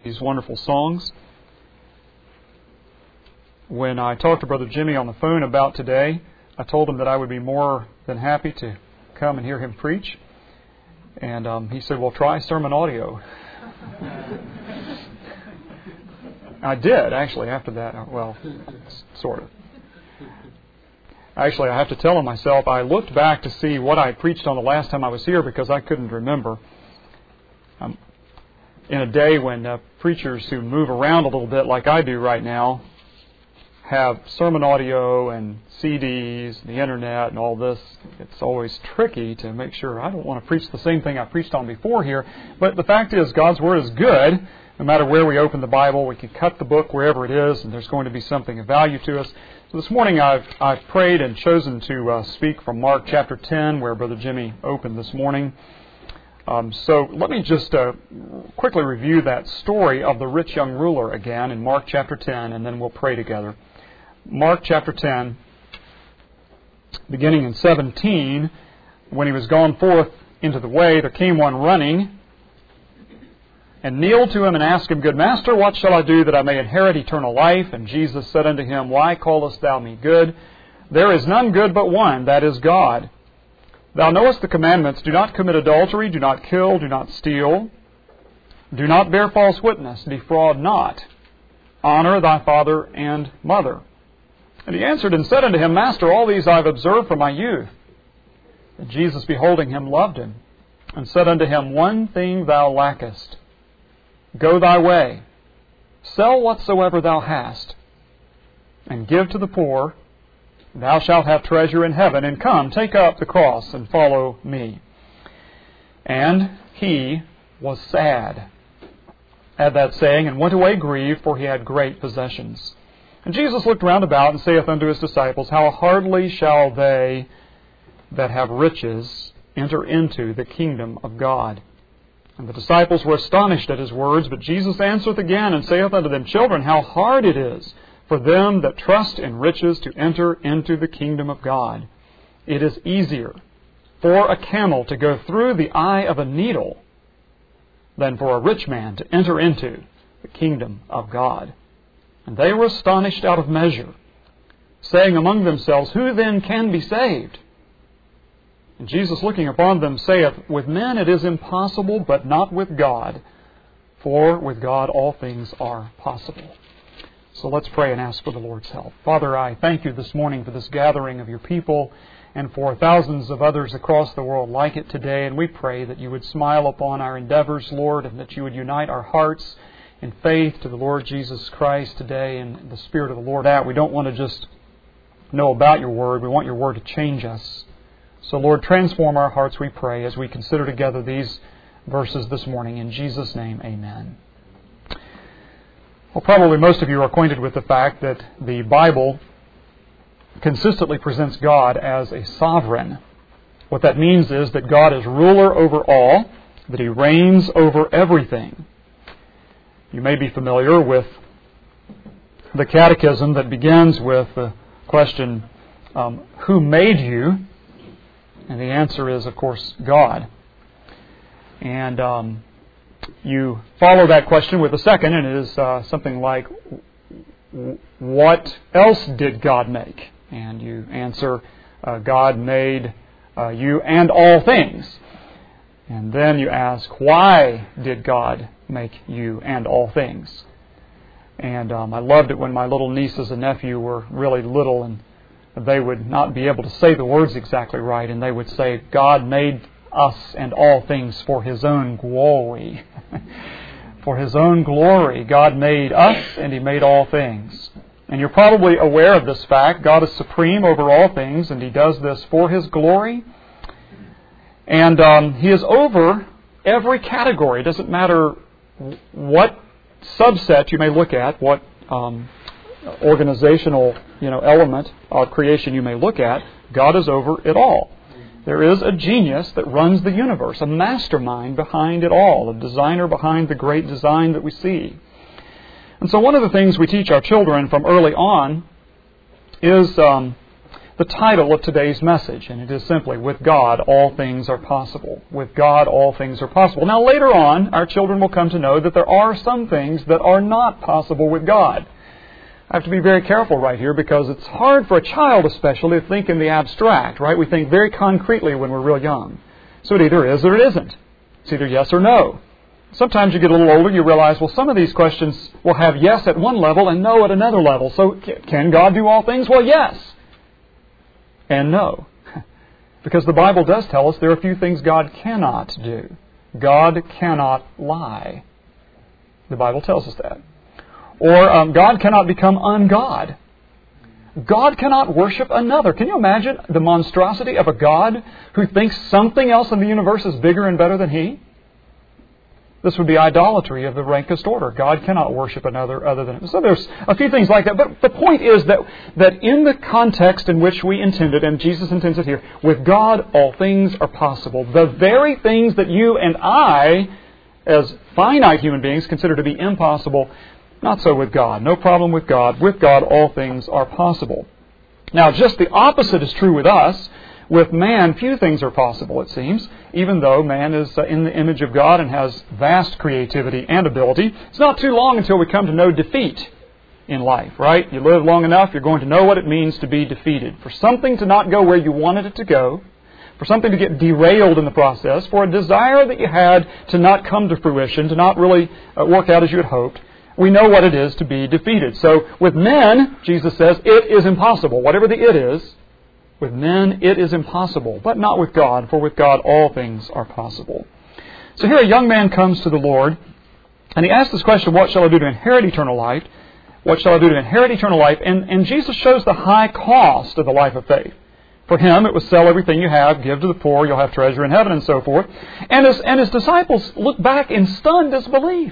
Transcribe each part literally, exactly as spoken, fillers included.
These wonderful songs. When I talked to Brother Jimmy on the phone about today, I told him that I would be more than happy to come and hear him preach. And um, he said, well, try sermon audio. I did, actually, after that. Well, sort of. Actually, I have to tell him myself, I looked back to see what I preached on the last time I was here because I couldn't remember. Um, in a day when uh, preachers who move around a little bit like I do right now have sermon audio and C Ds, the internet and all this, it's always tricky to make sure I don't want to preach the same thing I preached on before here. But the fact is, God's Word is good. No matter where we open the Bible, we can cut the book wherever it is, and there's going to be something of value to us. So this morning I've, I've prayed and chosen to uh, speak from Mark chapter ten, where Brother Jimmy opened this morning. Um, so let me just uh, quickly review that story of the rich young ruler again in Mark chapter ten, and then we'll pray together. Mark chapter ten, beginning in seventeen, when he was gone forth into the way, there came one running, and kneeled to him and asked him, Good Master, what shall I do that I may inherit eternal life? And Jesus said unto him, Why callest thou me good? There is none good but one, that is God. Thou knowest the commandments, do not commit adultery, do not kill, do not steal, do not bear false witness, defraud not, honor thy father and mother. And he answered and said unto him, Master, all these I have observed from my youth. And Jesus, beholding him, loved him, and said unto him, One thing thou lackest. Go thy way, sell whatsoever thou hast, and give to the poor, and thou shalt have treasure in heaven, and come, take up the cross, and follow me. And he was sad at that saying, and went away grieved, for he had great possessions. And Jesus looked round about, and saith unto his disciples, How hardly shall they that have riches enter into the kingdom of God? And the disciples were astonished at his words, but Jesus answereth again, and saith unto them, Children, how hard it is for them that trust in riches to enter into the kingdom of God. It is easier for a camel to go through the eye of a needle than for a rich man to enter into the kingdom of God. And they were astonished out of measure, saying among themselves, Who then can be saved? And Jesus, looking upon them, saith, With men it is impossible, but not with God. For with God all things are possible. So let's pray and ask for the Lord's help. Father, I thank you this morning for this gathering of your people and for thousands of others across the world like it today. And we pray that you would smile upon our endeavors, Lord, and that you would unite our hearts in faith to the Lord Jesus Christ today and the Spirit of the Lord out. We don't want to just know about your word. We want your word to change us. So, Lord, transform our hearts, we pray, as we consider together these verses this morning. In Jesus' name, amen. Well, probably most of you are acquainted with the fact that the Bible consistently presents God as a sovereign. What that means is that God is ruler over all, that He reigns over everything. You may be familiar with the catechism that begins with the question, um, who made you? And the answer is, of course, God. And um, you follow that question with a second, and it is uh, something like, what else did God make? And you answer, uh, God made uh, you and all things. And then you ask, why did God make you and all things? And um, I loved it when my little nieces and nephew were really little, and they would not be able to say the words exactly right, and they would say, God made us and all things for His own glory. For His own glory, God made us and He made all things. And you're probably aware of this fact. God is supreme over all things, and He does this for His glory. And um, He is over every category. It doesn't matter what subset you may look at, what um, organizational you know, element of creation you may look at, God is over it all. There is a genius that runs the universe, a mastermind behind it all, a designer behind the great design that we see. And so one of the things we teach our children from early on is um, the title of today's message, and it is simply, With God, all things are possible. With God, all things are possible. Now, later on, our children will come to know that there are some things that are not possible with God. I have to be very careful right here because it's hard for a child especially to think in the abstract, right? We think very concretely when we're real young. So it either is or it isn't. It's either yes or no. Sometimes you get a little older, you realize, well, some of these questions will have yes at one level and no at another level. So can God do all things? Well, yes. And no. Because the Bible does tell us there are a few things God cannot do. God cannot lie. The Bible tells us that. Or um, God cannot become ungod. God cannot worship another. Can you imagine the monstrosity of a God who thinks something else in the universe is bigger and better than He? This would be idolatry of the rankest order. God cannot worship another other than Him. So there's a few things like that. But the point is that, that in the context in which we intended, and Jesus intends it here, with God all things are possible. The very things that you and I, as finite human beings, consider to be impossible, not so with God. No problem with God. With God all things are possible. Now, just the opposite is true with us. With man, few things are possible, it seems, even though man is in the image of God and has vast creativity and ability. It's not too long until we come to know defeat in life, right? You live long enough, you're going to know what it means to be defeated. For something to not go where you wanted it to go, for something to get derailed in the process, for a desire that you had to not come to fruition, to not really work out as you had hoped, we know what it is to be defeated. So with men, Jesus says, it is impossible. Whatever the it is, with men, it is impossible, but not with God, for with God all things are possible. So here a young man comes to the Lord, and he asks this question, what shall I do to inherit eternal life? What shall I do to inherit eternal life? And, and Jesus shows the high cost of the life of faith. For him, it was sell everything you have, give to the poor, you'll have treasure in heaven, and so forth. And his, and his disciples look back in stunned disbelief.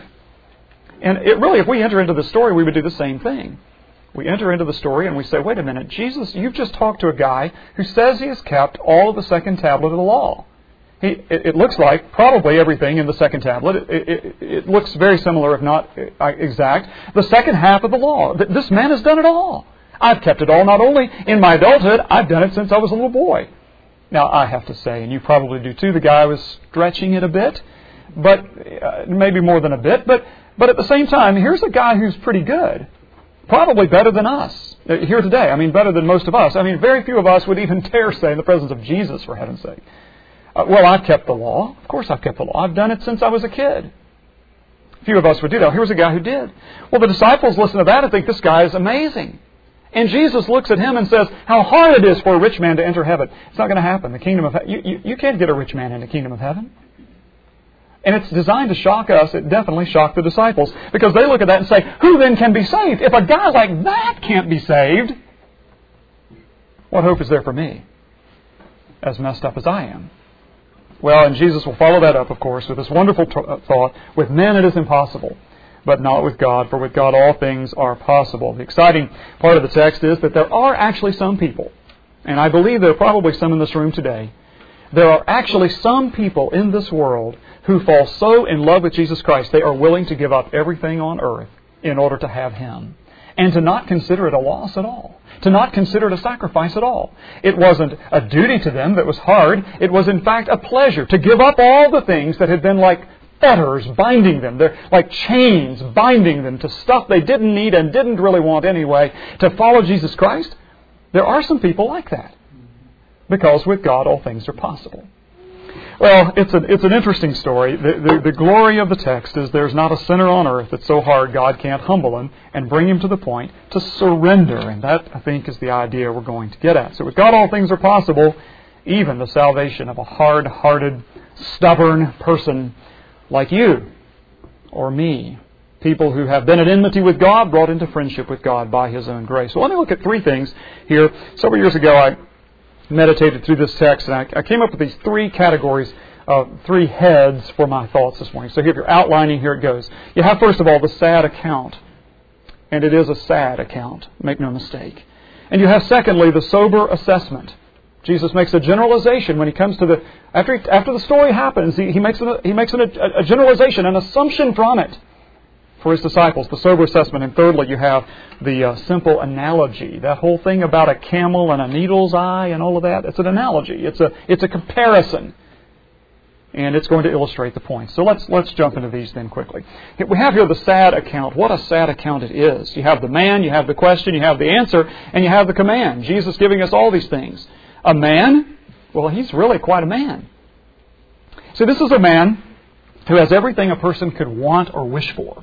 And it really, if we enter into the story, we would do the same thing. We enter into the story and we say, wait a minute, Jesus, you've just talked to a guy who says he has kept all of the second tablet of the law. He, it, it looks like probably everything in the second tablet. It, it, it looks very similar, if not exact. The second half of the law. This man has done it all. I've kept it all, not only in my adulthood, I've done it since I was a little boy. Now, I have to say, and you probably do too, the guy was stretching it a bit, but uh, maybe more than a bit. But, but at the same time, here's a guy who's pretty good. Probably better than us here today. I mean, better than most of us. I mean, very few of us would even dare say in the presence of Jesus, for heaven's sake, uh, well, I've kept the law. Of course I've kept the law. I've done it since I was a kid. Few of us would do that. Here's a guy who did. Well, the disciples listen to that and think this guy is amazing. And Jesus looks at him and says, how hard it is for a rich man to enter heaven. It's not going to happen. The kingdom of he- you, you, you can't get a rich man in the kingdom of heaven. And it's designed to shock us. It definitely shocked the disciples. Because they look at that and say, who then can be saved? If a guy like that can't be saved, what hope is there for me? As messed up as I am. Well, and Jesus will follow that up, of course, with this wonderful t- thought. With men it is impossible, but not with God. For with God all things are possible. The exciting part of the text is that there are actually some people, and I believe there are probably some in this room today, there are actually some people in this world who fall so in love with Jesus Christ, they are willing to give up everything on earth in order to have Him. And to not consider it a loss at all. To not consider it a sacrifice at all. It wasn't a duty to them that was hard. It was in fact a pleasure to give up all the things that had been like fetters binding them. They're like chains binding them to stuff they didn't need and didn't really want anyway. To follow Jesus Christ. There are some people like that. Because with God all things are possible. Well, it's an, it's an interesting story. The, the, the glory of the text is there's not a sinner on earth that's so hard God can't humble him and bring him to the point to surrender. And that, I think, is the idea we're going to get at. So with God all things are possible, even the salvation of a hard-hearted, stubborn person like you or me. People who have been at enmity with God, brought into friendship with God by His own grace. So let me look at three things here. Several years ago, I meditated through this text, and I, I came up with these three categories, uh, three heads for my thoughts this morning. So if you're outlining, here it goes. You have, first of all, the sad account. And it is a sad account, make no mistake. And you have, secondly, the sober assessment. Jesus makes a generalization when he comes to the... After, he, after the story happens, he, he makes, an, he makes an, a, a generalization, an assumption from it. for His disciples, the sober assessment. And thirdly, you have the uh, simple analogy. That whole thing about a camel and a needle's eye and all of that, it's an analogy. It's a, it's a comparison. And it's going to illustrate the point. So let's let's jump into these then quickly. We have here the sad account. What a sad account it is. You have the man, you have the question, you have the answer, and you have the command. Jesus giving us all these things. A man? Well, he's really quite a man. So this is a man who has everything a person could want or wish for.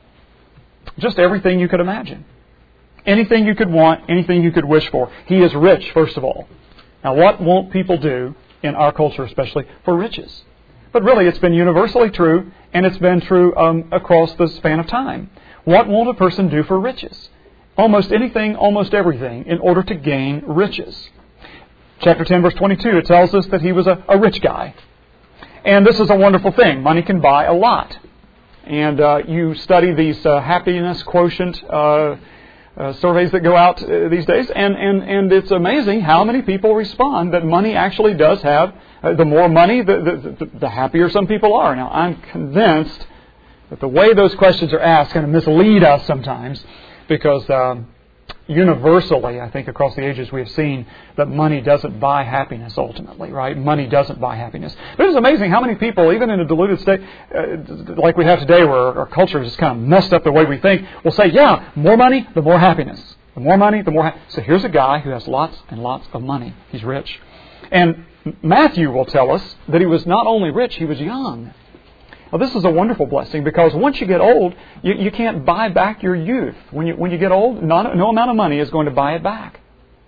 Just everything you could imagine. Anything you could want, anything you could wish for. He is rich, first of all. Now, what won't people do, in our culture especially, for riches? But really, it's been universally true, and it's been true um, across the span of time. What won't a person do for riches? Almost anything, almost everything, in order to gain riches. Chapter ten, verse twenty-two, it tells us that he was a, a rich guy. And this is a wonderful thing. Money can buy a lot. And uh, you study these uh, happiness quotient uh, uh, surveys that go out uh, these days, and, and, and it's amazing how many people respond that money actually does have, uh, the more money, the, the, the, the happier some people are. Now, I'm convinced that the way those questions are asked kind of mislead us sometimes, because um, universally, I think across the ages we have seen that money doesn't buy happiness ultimately, right? Money doesn't buy happiness. But it's amazing how many people, even in a deluded state uh, like we have today, where our culture is just kind of messed up the way we think, will say, yeah, more money, the more happiness. The more money, the more happiness. So here's a guy who has lots and lots of money. He's rich. And Matthew will tell us that he was not only rich, he was young. Well, this is a wonderful blessing, because once you get old, you, you can't buy back your youth. When you when you get old, not, no amount of money is going to buy it back.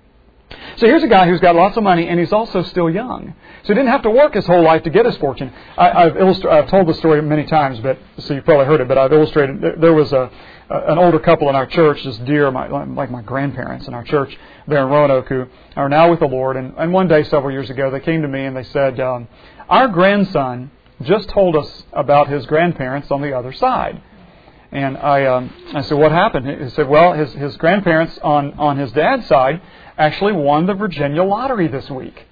So here's a guy who's got lots of money, and he's also still young. So he didn't have to work his whole life to get his fortune. I, I've, illustra- I've told the story many times, but so you've probably heard it, but I've illustrated. There, there was a, a an older couple in our church, just dear, my, like my grandparents in our church there in Roanoke, who are now with the Lord. And, and one day, several years ago, they came to me and they said, um, our grandson just told us about his grandparents on the other side. And I um, I said, what happened? He said, well, his, his grandparents on, on his dad's side actually won the Virginia lottery this week.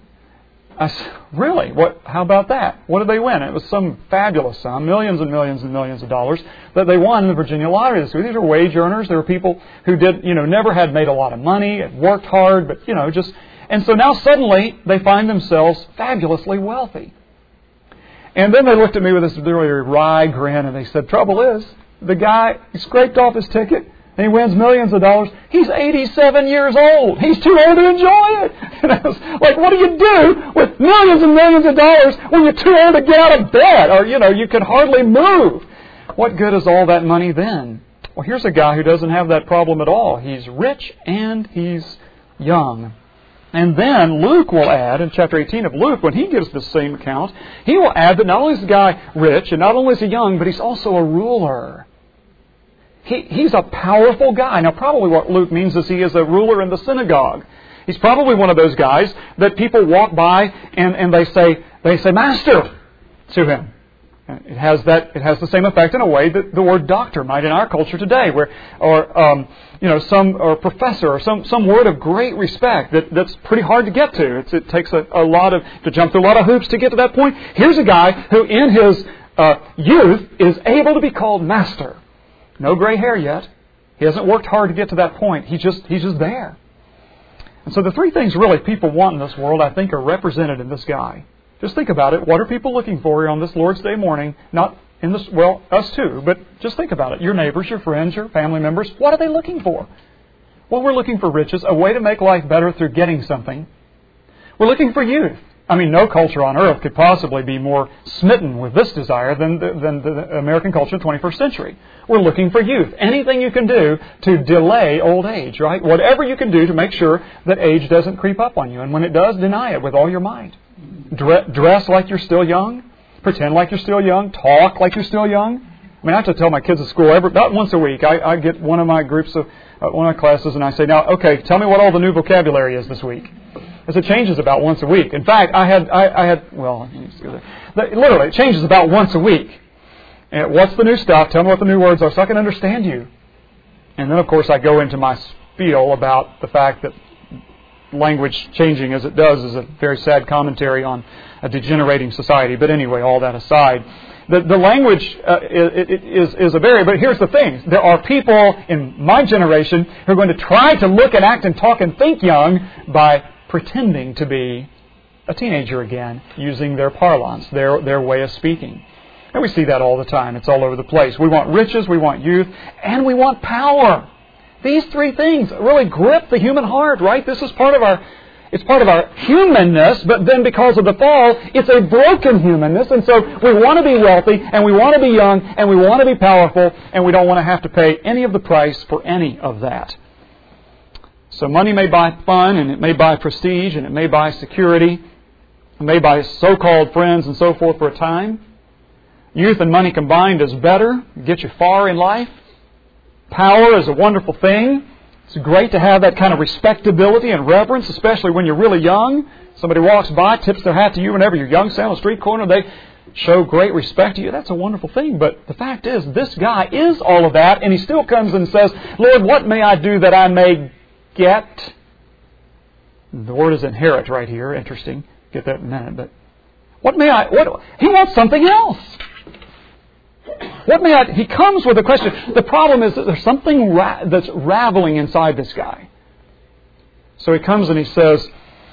I said, really? What? How about that? What did they win? It was some fabulous sum, millions and millions and millions of dollars that they won in the Virginia lottery this week. These are wage earners. There were people who did, you know, never had made a lot of money, had worked hard, but, you know, just... And so now suddenly they find themselves fabulously wealthy. And then they looked at me with this really wry grin, and they said, trouble is, the guy, he scraped off his ticket, and he wins millions of dollars. He's eighty-seven years old. He's too old to enjoy it. And I was like, what do you do with millions and millions of dollars when you're too old to get out of bed? Or, you know, you can hardly move. What good is all that money then? Well, here's a guy who doesn't have that problem at all. He's rich and he's young. And then Luke will add, in chapter eighteen of Luke, when he gives the same account, he will add that not only is the guy rich, and not only is he young, but he's also a ruler. He, he's a powerful guy. Now, probably what Luke means is he is a ruler in the synagogue. He's probably one of those guys that people walk by and, and they say, they say, Master, to him. It has that. It has the same effect in a way that the word doctor might in our culture today, where, or um, you know, some or professor or some some word of great respect that, that's pretty hard to get to. It's, it takes a, a lot of to jump through a lot of hoops to get to that point. Here's a guy who, in his uh, youth, is able to be called master. No gray hair yet. He hasn't worked hard to get to that point. He just he's just there. And so the three things really people want in this world, I think, are represented in this guy. Just think about it. What are people looking for here on this Lord's Day morning? Not in this, well, us too, but just think about it. Your neighbors, your friends, your family members, what are they looking for? Well, we're looking for riches, a way to make life better through getting something. We're looking for youth. I mean, no culture on earth could possibly be more smitten with this desire than the, than the American culture of the twenty-first century. We're looking for youth. Anything you can do to delay old age, right? Whatever you can do to make sure that age doesn't creep up on you. And when it does, deny it with all your might. Dress like you're still young. Pretend like you're still young. Talk like you're still young. I mean, I have to tell my kids at school, every, about once a week, I, I get one of my groups of, uh, one of my classes, and I say, now, okay, tell me what all the new vocabulary is this week. Because it changes about once a week. In fact, I had, I, I had, well, literally, it changes about once a week. And what's the new stuff? Tell me what the new words are so I can understand you. And then, of course, I go into my spiel about the fact that language changing as it does is a very sad commentary on a degenerating society. But anyway, all that aside, The, the language uh, is, is a very, but here's the thing. There are people in my generation who are going to try to look and act and talk and think young by pretending to be a teenager again, using their parlance, their, their way of speaking. And we see that all the time. It's all over the place. We want riches, we want youth, and we want power. These three things really grip the human heart, right? This is part of our, it's part of our humanness, but then because of the fall, it's a broken humanness. And so we want to be wealthy, and we want to be young, and we want to be powerful, and we don't want to have to pay any of the price for any of that. So money may buy fun, and it may buy prestige, and it may buy security. It may buy so-called friends and so forth for a time. Youth and money combined is better, get you far in life. Power is a wonderful thing. It's great to have that kind of respectability and reverence, especially when you're really young. Somebody walks by, tips their hat to you whenever you're young, stand on the street corner, they show great respect to you. That's a wonderful thing. But the fact is, this guy is all of that, and he still comes and says, Lord, what may I do that I may get? The word is inherit right here. Interesting. Get that in a minute. But what may I... What, he wants something else. What may I... He comes with a question. The problem is that there's something ra- that's raveling inside this guy. So he comes and he says,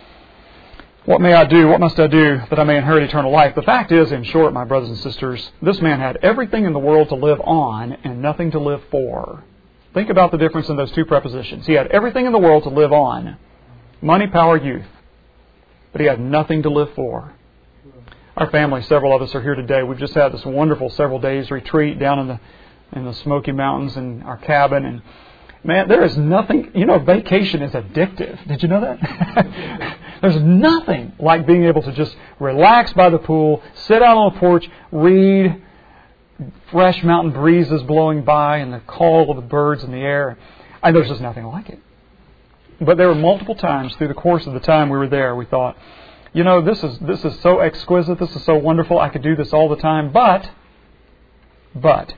what may I do? What must I do that I may inherit eternal life? The fact is, in short, my brothers and sisters, this man had everything in the world to live on and nothing to live for. Think about the difference in those two prepositions. He had everything in the world to live on. Money, power, youth. But he had nothing to live for. Our family, several of us are here today. We've just had this wonderful several days retreat down in the in the Smoky Mountains in our cabin. And man, there is nothing, you know, vacation is addictive. Did you know that? There's nothing like being able to just relax by the pool, sit out on the porch, read, fresh mountain breezes blowing by and the call of the birds in the air. And there's just nothing like it. But there were multiple times through the course of the time we were there, we thought, you know, this is this is so exquisite, this is so wonderful, I could do this all the time, but, but,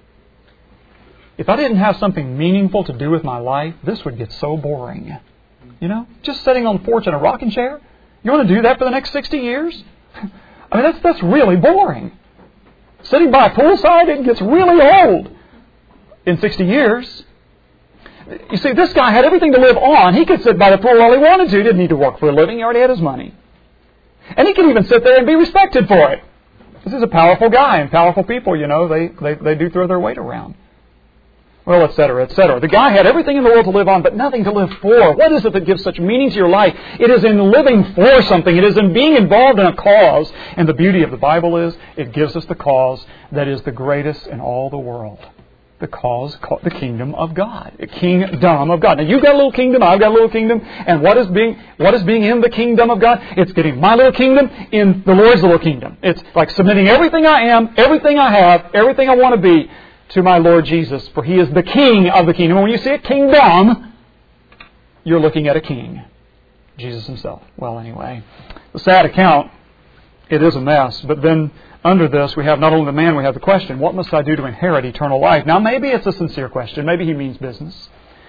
if I didn't have something meaningful to do with my life, this would get so boring. You know, just sitting on the porch in a rocking chair, you want to do that for the next sixty years? I mean, that's that's really boring. Sitting by a poolside, it gets really old in sixty years. You see, this guy had everything to live on. He could sit by the pool all he wanted to. He didn't need to work for a living. He already had his money. And he could even sit there and be respected for it. This is a powerful guy, and powerful people, you know, they, they, they do throw their weight around. Well, et cetera, et cetera. The guy had everything in the world to live on, but nothing to live for. What is it that gives such meaning to your life? It is in living for something. It is in being involved in a cause. And the beauty of the Bible is, it gives us the cause that is the greatest in all the world. The cause, the kingdom of God. The kingdom of God. Now, you've got a little kingdom, I've got a little kingdom, and what is being what is being in the kingdom of God? It's getting my little kingdom in the Lord's little kingdom. It's like submitting everything I am, everything I have, everything I want to be to my Lord Jesus, for He is the King of the kingdom. And when you see a kingdom, you're looking at a king. Jesus Himself. Well, anyway, the sad account, it is a mess, but then under this, we have not only the man, we have the question, what must I do to inherit eternal life? Now, maybe it's a sincere question. Maybe he means business.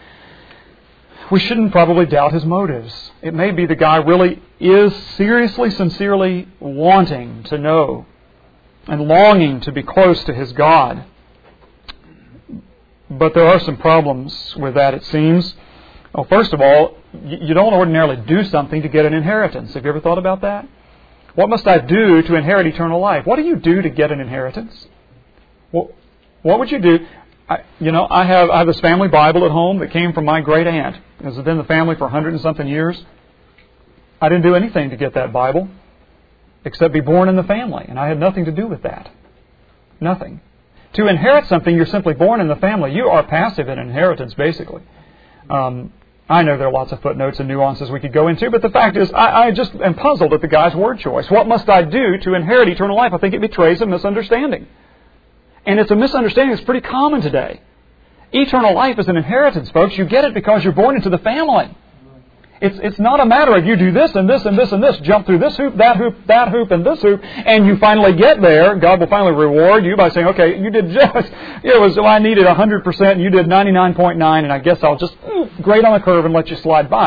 We shouldn't probably doubt his motives. It may be the guy really is seriously, sincerely wanting to know and longing to be close to his God. But there are some problems with that, it seems. Well, first of all, you don't ordinarily do something to get an inheritance. Have you ever thought about that? What must I do to inherit eternal life? What do you do to get an inheritance? Well, what would you do? I, you know, I have I have this family Bible at home that came from my great aunt. It was in the family for a hundred and something years. I didn't do anything to get that Bible except be born in the family, and I had nothing to do with that. Nothing. To inherit something, you're simply born in the family. You are passive in inheritance, basically. Um, I know there are lots of footnotes and nuances we could go into, but the fact is, I, I just am puzzled at the guy's word choice. What must I do to inherit eternal life? I think it betrays a misunderstanding. And it's a misunderstanding that's pretty common today. Eternal life is an inheritance, folks. You get it because you're born into the family. It's it's not a matter of you do this and this and this and this, jump through this hoop, that hoop, that hoop, and this hoop, and you finally get there. God will finally reward you by saying, okay, you did just, it was, well, I needed one hundred percent, and you did ninety-nine point nine, and I guess I'll just grade on the curve and let you slide by.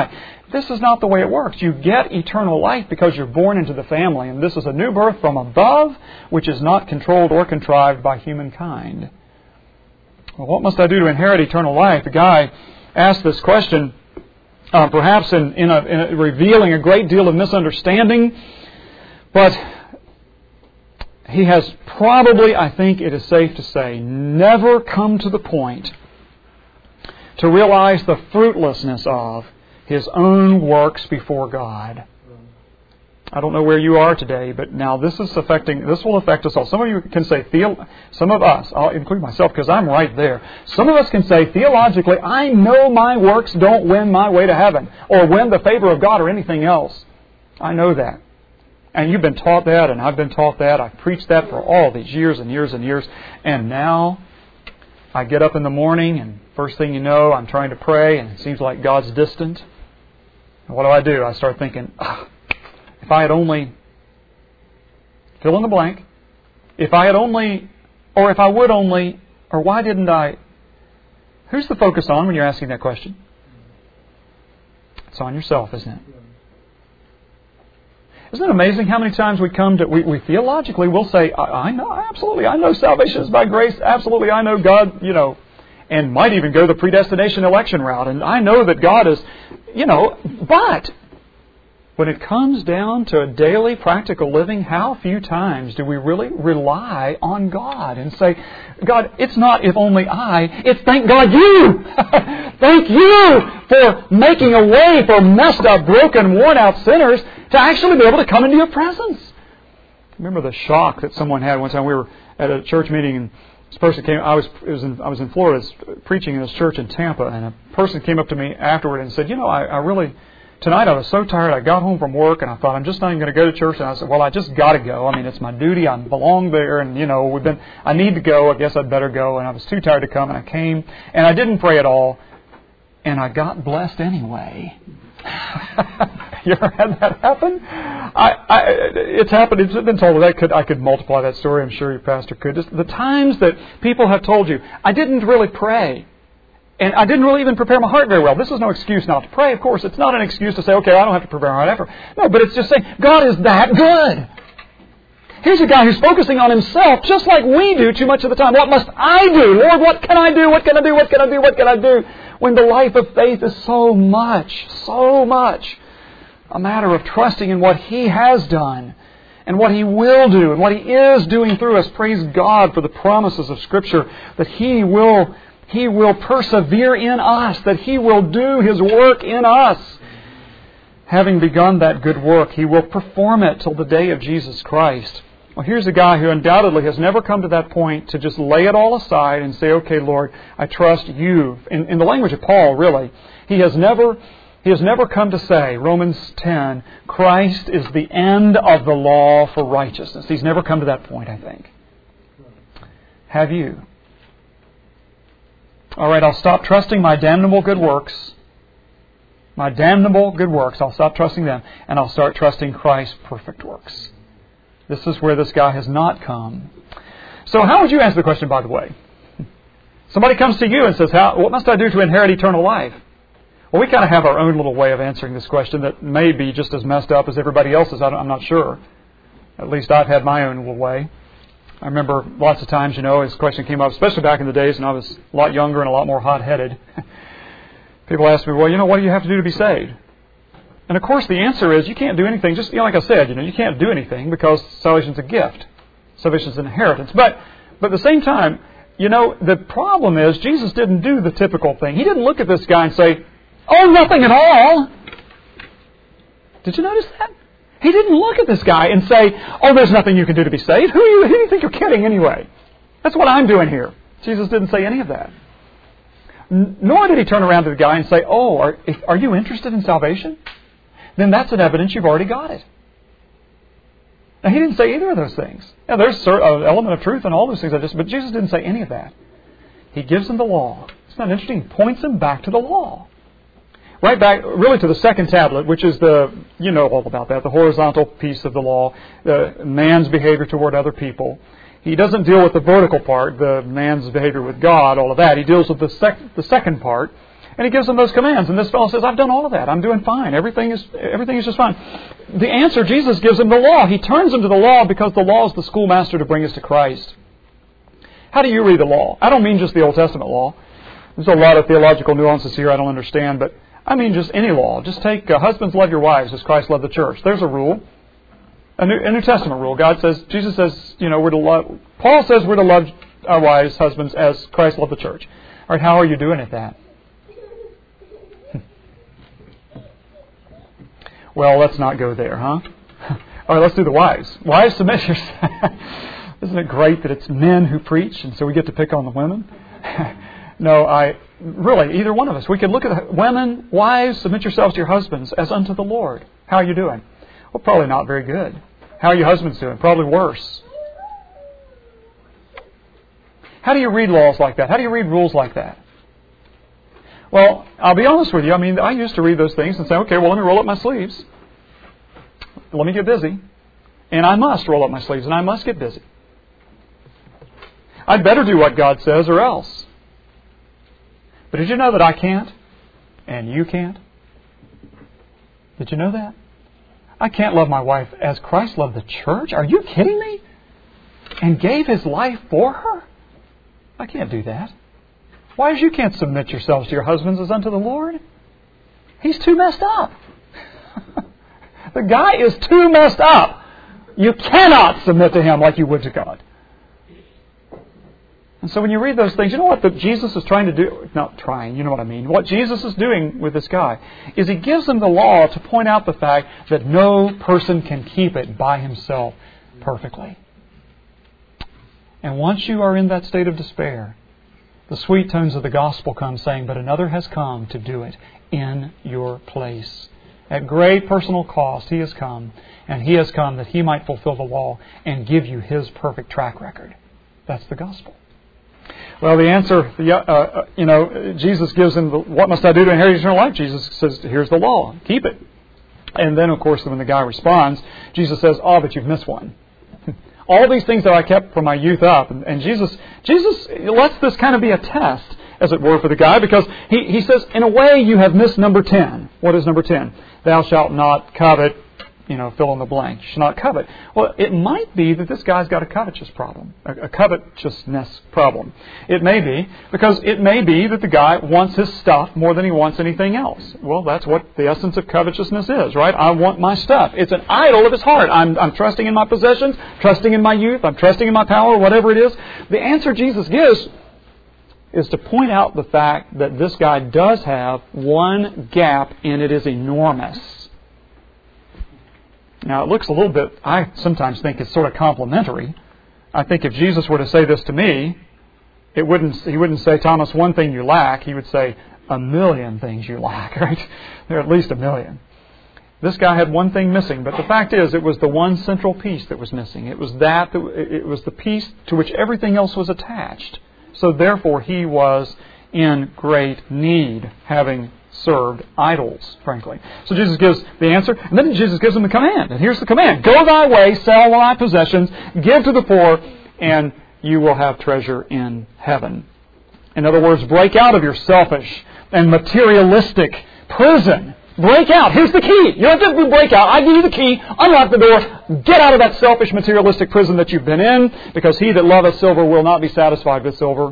This is not the way it works. You get eternal life because you're born into the family, and this is a new birth from above, which is not controlled or contrived by humankind. Well, what must I do to inherit eternal life? The guy asked this question, uh, perhaps in, in, a, in a, revealing a great deal of misunderstanding, but he has probably, I think it is safe to say, never come to the point to realize the fruitlessness of his own works before God. I don't know where you are today, but now this is affecting, this will affect us all. Some of you can say, theo, some of us, I'll include myself because I'm right there. Some of us can say, theologically, I know my works don't win my way to heaven or win the favor of God or anything else. I know that. And you've been taught that, and I've been taught that. I've preached that for all these years and years and years. And now I get up in the morning, and first thing you know, I'm trying to pray, and it seems like God's distant. And what do I do? I start thinking, ah, if I had only, fill in the blank, if I had only, or if I would only, or why didn't I? Who's the focus on when you're asking that question? It's on yourself, isn't it? Isn't it amazing how many times we come to, we, we theologically will say, I, I know, absolutely, I know salvation is by grace, absolutely, I know God, you know, and might even go the predestination election route, and I know that God is, you know, but when it comes down to a daily practical living, how few times do we really rely on God and say, God, it's not if only I, it's thank God you! Thank you for making a way for messed up, broken, worn out sinners to actually be able to come into your presence. Remember the shock that someone had one time. We were at a church meeting, and this person came. I was it was in, I was in Florida preaching in this church in Tampa, and a person came up to me afterward and said, "You know, I, I really tonight I was so tired. I got home from work, and I thought I'm just not even going to go to church." And I said, "Well, I just got to go. I mean, it's my duty. I belong there, and you know, we've been. I need to go. I guess I'd better go." And I was too tired to come, and I came, and I didn't pray at all, and I got blessed anyway. You ever had that happen? I, I, it's happened. It's been told that I could, I could multiply that story. I'm sure your pastor could. Just the times that people have told you, I didn't really pray. And I didn't really even prepare my heart very well. This is no excuse not to pray. Of course, it's not an excuse to say, okay, I don't have to prepare my heart after. No, but it's just saying, God is that good. Here's a guy who's focusing on himself just like we do too much of the time. What must I do? Lord, what can I do? What can I do? What can I do? What can I do? When the life of faith is so much, so much a matter of trusting in what He has done and what He will do and what He is doing through us. Praise God for the promises of Scripture that He will, He will persevere in us, that He will do His work in us. Having begun that good work, He will perform it till the day of Jesus Christ. Well, here's a guy who undoubtedly has never come to that point to just lay it all aside and say, okay, Lord, I trust You. In, in the language of Paul, really, he has never he has never come to say, Romans ten, Christ is the end of the law for righteousness. He's never come to that point, I think. Have you? All right, I'll stop trusting my damnable good works. My damnable good works, I'll stop trusting them, and I'll start trusting Christ's perfect works. This is where this guy has not come. So how would you answer the question, by the way? Somebody comes to you and says, "How? What must I do to inherit eternal life?" Well, we kind of have our own little way of answering this question that may be just as messed up as everybody else's. I don't, I'm not sure. At least I've had my own little way. I remember lots of times, you know, this question came up, especially back in the days when I was a lot younger and a lot more hot-headed. People ask me, well, you know, what do you have to do to be saved? And of course the answer is you can't do anything. Just, you know, like I said, you know, you can't do anything because salvation's a gift. Salvation's an inheritance. But, but at the same time, you know, the problem is Jesus didn't do the typical thing. He didn't look at this guy and say, oh, nothing at all. Did you notice that? He didn't look at this guy and say, oh, there's nothing you can do to be saved. Who, are you, who do you think you're kidding anyway? That's what I'm doing here. Jesus didn't say any of that. N- nor did He turn around to the guy and say, oh, are, if, are you interested in salvation? Then that's an evidence you've already got it. Now, He didn't say either of those things. Now, there's an element of truth in all those things, I just, but Jesus didn't say any of that. He gives them the law. It's not interesting. He points them back to the law. Right back, really, to the second tablet, which is the, you know all about that, the horizontal piece of the law, the man's behavior toward other people. He doesn't deal with the vertical part, the man's behavior with God, all of that. He deals with the, sec- the second part, And he gives them those commands. And this fellow says, I've done all of that. I'm doing fine. Everything is everything is just fine. The answer, Jesus gives them the law. He turns them to the law because the law is the schoolmaster to bring us to Christ. How do you read the law? I don't mean just the Old Testament law. There's a lot of theological nuances here I don't understand, but I mean just any law. Just take uh, husbands love your wives as Christ loved the church. There's a rule. A New, a New Testament rule. God says, Jesus says, you know, we're to love, Paul says we're to love our wives, husbands, as Christ loved the church. All right, how are you doing at that? Well, let's not go there, huh? All right, let's do the wives. Wives, submit yourself. Isn't it great that it's men who preach, and so we get to pick on the women? No, I really, either one of us. We could look at the women, wives, submit yourselves to your husbands as unto the Lord. How are you doing? Well, probably not very good. How are your husbands doing? Probably worse. How do you read laws like that? How do you read rules like that? Well, I'll be honest with you. I mean, I used to read those things and say, okay, well, let me roll up my sleeves. Let me get busy. And I must roll up my sleeves, and I must get busy. I'd better do what God says or else. But did you know that I can't? And you can't? Did you know that? I can't love my wife as Christ loved the church? Are you kidding me? And gave His life for her? I can't do that. Why is you can't submit yourselves to your husbands as unto the Lord? He's too messed up. The guy is too messed up. You cannot submit to him like you would to God. And so when you read those things, you know what the, Jesus is trying to do? Not trying, you know what I mean. What Jesus is doing with this guy is He gives him the law to point out the fact that no person can keep it by himself perfectly. And once you are in that state of despair, the sweet tones of the gospel come saying, but another has come to do it in your place. At great personal cost, He has come, and He has come that He might fulfill the law and give you His perfect track record. That's the gospel. Well, the answer, uh, you know, Jesus gives him, the, what must I do to inherit eternal life? Jesus says, here's the law. Keep it. And then, of course, when the guy responds, Jesus says, oh, but you've missed one. All these things that I kept from my youth up. And, and Jesus Jesus lets this kind of be a test, as it were, for the guy, because he, he says, in a way, you have missed number ten. What is number ten? Thou shalt not covet, you know, fill in the blank. You shall not covet. Well, it might be that this guy's got a covetous problem, a, a covetousness problem. It may be, because it may be that the guy wants his stuff more than he wants anything else. Well, that's what the essence of covetousness is, right? I want my stuff. It's an idol of his heart. I'm, I'm trusting in my possessions, trusting in my youth, I'm trusting in my power, whatever it is. The answer Jesus gives is to point out the fact that this guy does have one gap, and it is enormous. Now, it looks a little bit, I sometimes think it's sort of complimentary. I think if Jesus were to say this to me, it wouldn't. He wouldn't say, Thomas, one thing you lack. He would say, a million things you lack, right? There are at least a million. This guy had one thing missing, but the fact is, it was the one central piece that was missing. It was that, that it was the piece to which everything else was attached. So therefore, he was in great need, having served idols, frankly. So Jesus gives the answer, and then Jesus gives him the command. And here's the command. Go thy way, sell thy possessions, give to the poor, and you will have treasure in heaven. In other words, break out of your selfish and materialistic prison. Break out. Here's the key. You don't have to break out. I give you the key. Unlock the door. Get out of that selfish materialistic prison that you've been in, because he that loveth silver will not be satisfied with silver.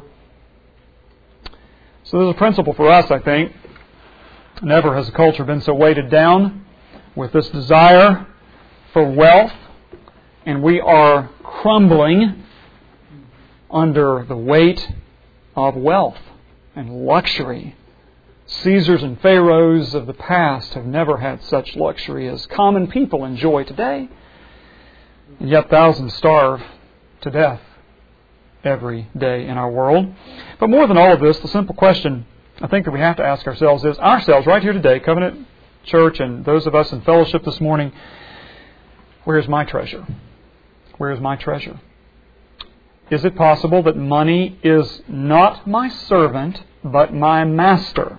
So there's a principle for us, I think. Never has a culture been so weighted down with this desire for wealth, and we are crumbling under the weight of wealth and luxury. Caesars and pharaohs of the past have never had such luxury as common people enjoy today, and yet thousands starve to death every day in our world. But more than all of this, the simple question I think that we have to ask ourselves is, ourselves right here today, Covenant Church, and those of us in fellowship this morning, where is my treasure? Where is my treasure? Is it possible that money is not my servant, but my master?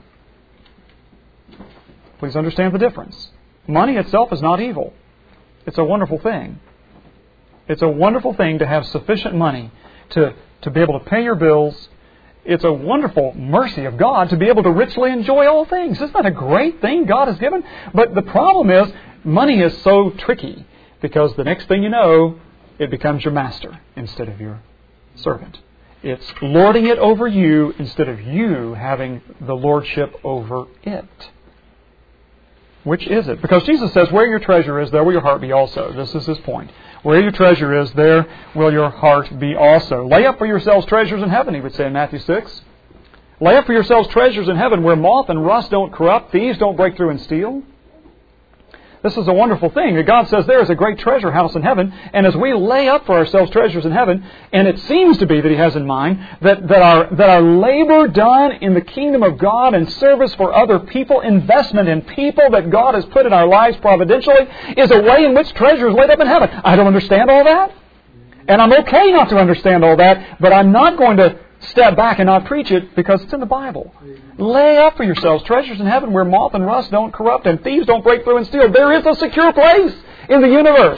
Please understand the difference. Money itself is not evil. It's a wonderful thing. It's a wonderful thing to have sufficient money to, to be able to pay your bills it's a wonderful mercy of God to be able to richly enjoy all things. Isn't that a great thing God has given? But the problem is, money is so tricky because the next thing you know, it becomes your master instead of your servant. It's lording it over you instead of you having the lordship over it. Which is it? Because Jesus says, where your treasure is, there will your heart be also. This is His point. Where your treasure is, there will your heart be also. Lay up for yourselves treasures in heaven, He would say in Matthew six. Lay up for yourselves treasures in heaven where moth and rust don't corrupt, thieves don't break through and steal. This is a wonderful thing that God says there is a great treasure house in heaven. And as we lay up for ourselves treasures in heaven, and it seems to be that He has in mind that, that, our, that our labor done in the kingdom of God and service for other people, investment in people that God has put in our lives providentially, is a way in which treasure is laid up in heaven. I don't understand all that. And I'm okay not to understand all that, but I'm not going to step back and not preach it because it's in the Bible. Lay up for yourselves treasures in heaven where moth and rust don't corrupt and thieves don't break through and steal. There is a secure place in the universe.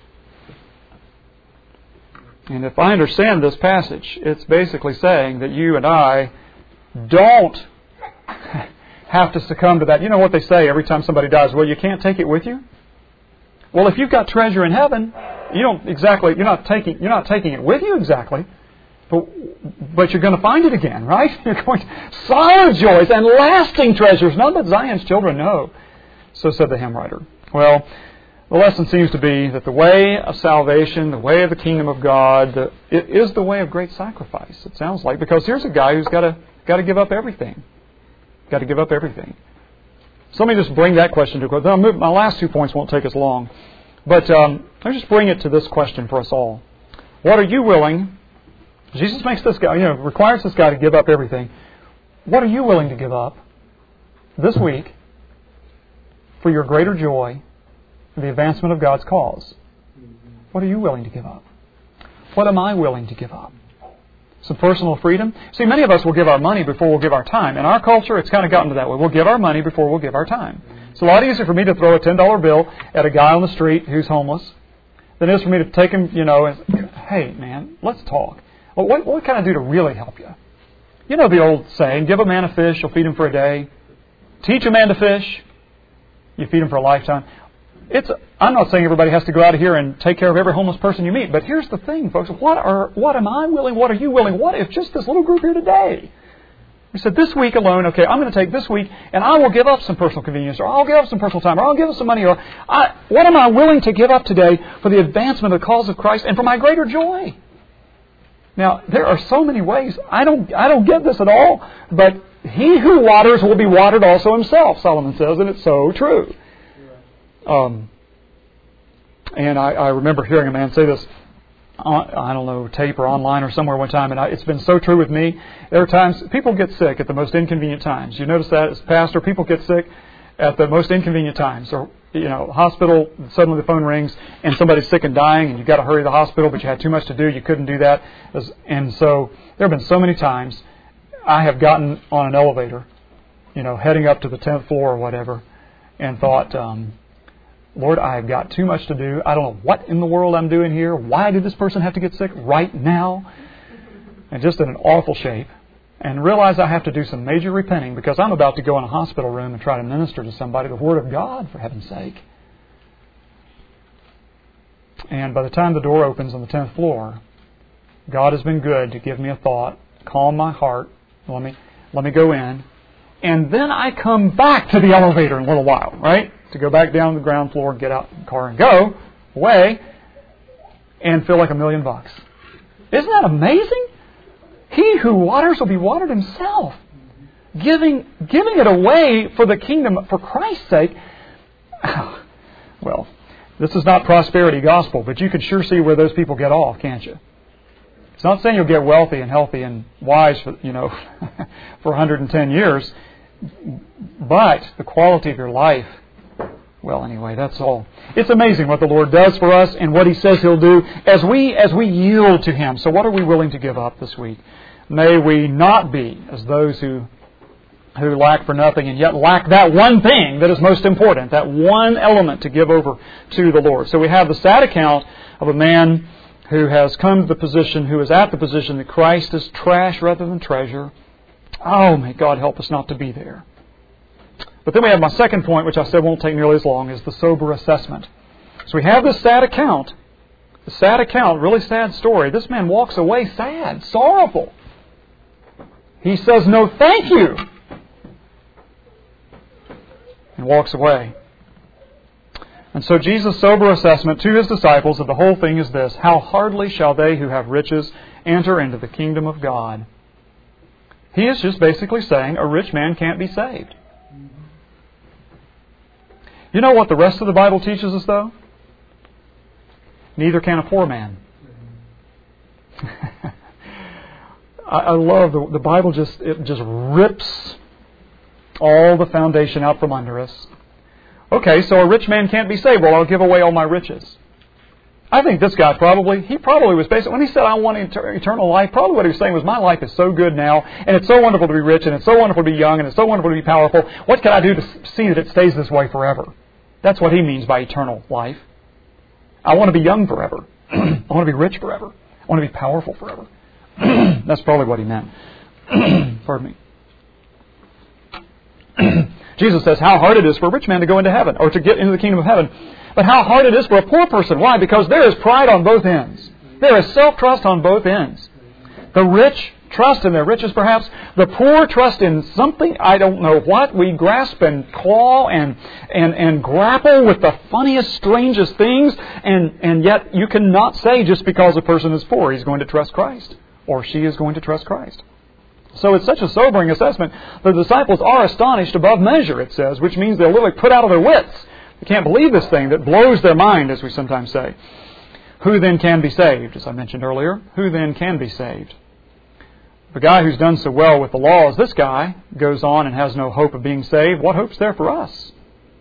And if I understand this passage, it's basically saying that you and I don't have to succumb to that. You know what they say every time somebody dies? Well, you can't take it with you. Well, if you've got treasure in heaven, you don't exactly, you're not taking, you're not taking it with you exactly. But, but you're going to find it again, right? You're going to, solid joys and lasting treasures, none but Zion's children know. So said the hymn writer. Well, the lesson seems to be that the way of salvation, the way of the kingdom of God, the, it is the way of great sacrifice, it sounds like. Because here's a guy who's got to got to give up everything. Got to give up everything. So let me just bring that question to a close. My last two points won't take us long. But um, let me just bring it to this question for us all. What are you willing... Jesus makes this guy, you know, requires this guy to give up everything. What are you willing to give up this week for your greater joy and the advancement of God's cause? What are you willing to give up? What am I willing to give up? Some personal freedom. See, many of us will give our money before we'll give our time. In our culture, it's kind of gotten to that way. We'll give our money before we'll give our time. It's a lot easier for me to throw a ten dollar bill at a guy on the street who's homeless than it is for me to take him, you know, and, hey, man, let's talk. Well, what, what can I do to really help you? You know the old saying, give a man a fish, you'll feed him for a day. Teach a man to fish, you feed him for a lifetime. It's. I'm not saying everybody has to go out of here and take care of every homeless person you meet, but here's the thing, folks. What are what am I willing? What are you willing? What if just this little group here today? We said this week alone, okay, I'm going to take this week and I will give up some personal convenience, or I'll give up some personal time, or I'll give up some money, or I, what am I willing to give up today for the advancement of the cause of Christ and for my greater joy? Now, there are so many ways. I don't I don't get this at all. But he who waters will be watered also himself, Solomon says, and it's so true. Um, and I, I remember hearing a man say this, on, I don't know, tape or online or somewhere one time, and I, it's been so true with me. There are times people get sick at the most inconvenient times. You notice that as a pastor, people get sick at the most inconvenient times. Or, you know, hospital, suddenly the phone rings and somebody's sick and dying and you've got to hurry to the hospital, but you had too much to do. You couldn't do that. And so there have been so many times I have gotten on an elevator, you know, heading up to the tenth floor or whatever, and thought, um, Lord, I have got too much to do. I don't know what in the world I'm doing here. Why did this person have to get sick right now? And just in an awful shape. And realize I have to do some major repenting because I'm about to go in a hospital room and try to minister to somebody the Word of God, for heaven's sake. And by the time the door opens on the tenth floor, God has been good to give me a thought, calm my heart, let me let me go in, and then I come back to the elevator in a little while, right? To go back down to the ground floor and get out in the car and go away and feel like a million bucks. Isn't that amazing? He who waters will be watered himself. Giving giving it away for the kingdom, for Christ's sake. Well, this is not prosperity gospel, but you can sure see where those people get off, can't you? It's not saying you'll get wealthy and healthy and wise for, you know, for one hundred ten years, but the quality of your life, well, anyway, that's all. It's amazing what the Lord does for us and what He says He'll do as we as we yield to Him. So what are we willing to give up this week? May we not be as those who who lack for nothing and yet lack that one thing that is most important, that one element to give over to the Lord. So we have the sad account of a man who has come to the position, who is at the position that Christ is trash rather than treasure. Oh, may God help us not to be there. But then we have my second point, which I said won't take nearly as long, is the sober assessment. So we have this sad account, the sad account, really sad story. This man walks away sad, sorrowful. He says, no, thank you, and walks away. And so Jesus' sober assessment to His disciples of the whole thing is this: how hardly shall they who have riches enter into the kingdom of God. He is just basically saying a rich man can't be saved. You know what the rest of the Bible teaches us, though? Neither can a poor man. I, I love the, the Bible. Just it just rips all the foundation out from under us. Okay, so a rich man can't be saved. Well, I'll give away all my riches. I think this guy probably, he probably was basically, when he said, I want eternal life, probably what he was saying was, my life is so good now, and it's so wonderful to be rich, and it's so wonderful to be young, and it's so wonderful to be powerful. What can I do to see that it stays this way forever? That's what he means by eternal life. I want to be young forever. I want to be rich forever. I want to be powerful forever. That's probably what he meant. Pardon me. Jesus says how hard it is for a rich man to go into heaven, or to get into the kingdom of heaven. But how hard it is for a poor person. Why? Because there is pride on both ends. There is self-trust on both ends. The rich trust in their riches, perhaps. The poor trust in something, I don't know what. We grasp and claw and and, and grapple with the funniest, strangest things. And, and yet you cannot say just because a person is poor, he's going to trust Christ, or she is going to trust Christ. So it's such a sobering assessment. The disciples are astonished above measure, it says, which means they're literally put out of their wits. They can't believe this thing that blows their mind, as we sometimes say. Who then can be saved? As I mentioned earlier, who then can be saved? The guy who's done so well with the law as this guy goes on and has no hope of being saved. What hope's there for us?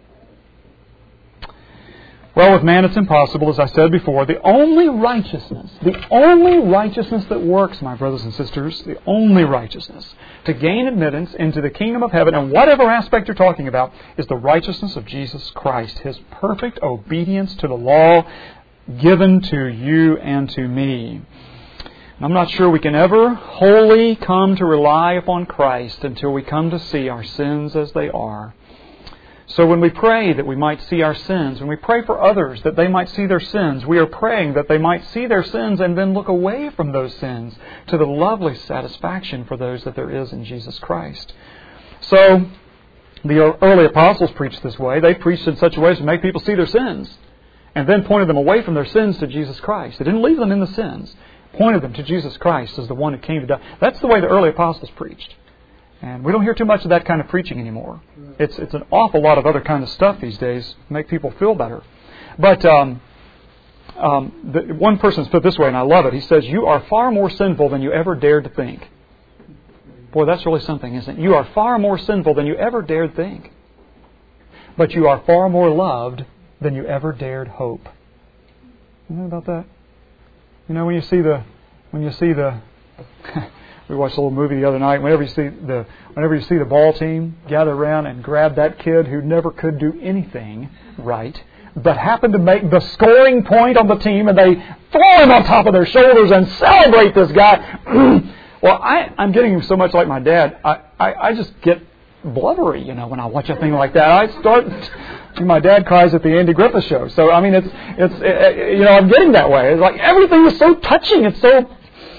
Well, with man it's impossible, as I said before. The only righteousness, the only righteousness that works, my brothers and sisters, the only righteousness to gain admittance into the kingdom of heaven, and whatever aspect you're talking about, is the righteousness of Jesus Christ, His perfect obedience to the law given to you and to me. And I'm not sure we can ever wholly come to rely upon Christ until we come to see our sins as they are. So when we pray that we might see our sins, when we pray for others that they might see their sins, we are praying that they might see their sins and then look away from those sins to the lovely satisfaction for those that there is in Jesus Christ. So the early apostles preached this way. They preached in such a way as to make people see their sins and then pointed them away from their sins to Jesus Christ. They didn't leave them in the sins. Pointed them to Jesus Christ as the one who came to die. That's the way the early apostles preached. And we don't hear too much of that kind of preaching anymore. It's it's an awful lot of other kind of stuff these days to make people feel better. But um, um, the, one person's put it this way, and I love it. He says, you are far more sinful than you ever dared to think. Boy, that's really something, isn't it? You are far more sinful than you ever dared think. But you are far more loved than you ever dared hope. You know about that? You know, when you see the... When you see the we watched a little movie the other night. Whenever you see the whenever you see the ball team gather around and grab that kid who never could do anything right, but happened to make the scoring point on the team, and they throw him on top of their shoulders and celebrate this guy. Well, I, I'm getting so much like my dad. I, I, I just get blubbery, you know, when I watch a thing like that. I start. My dad cries at the Andy Griffith show. So I mean, it's it's it, you know, I'm getting that way. It's like everything is so touching. It's so.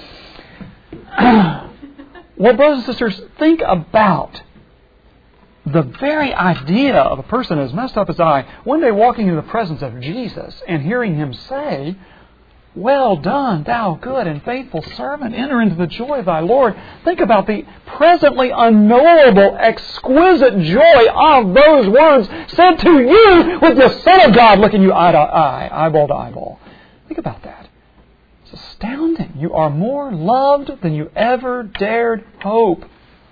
Well, brothers and sisters, think about the very idea of a person as messed up as I, one day walking in the presence of Jesus and hearing Him say, well done, thou good and faithful servant, enter into the joy of thy Lord. Think about the presently unknowable, exquisite joy of those words said to you with the Son of God looking you eye to eye, eyeball to eyeball. Think about that. It's astounding. You are more loved than you ever dared hope.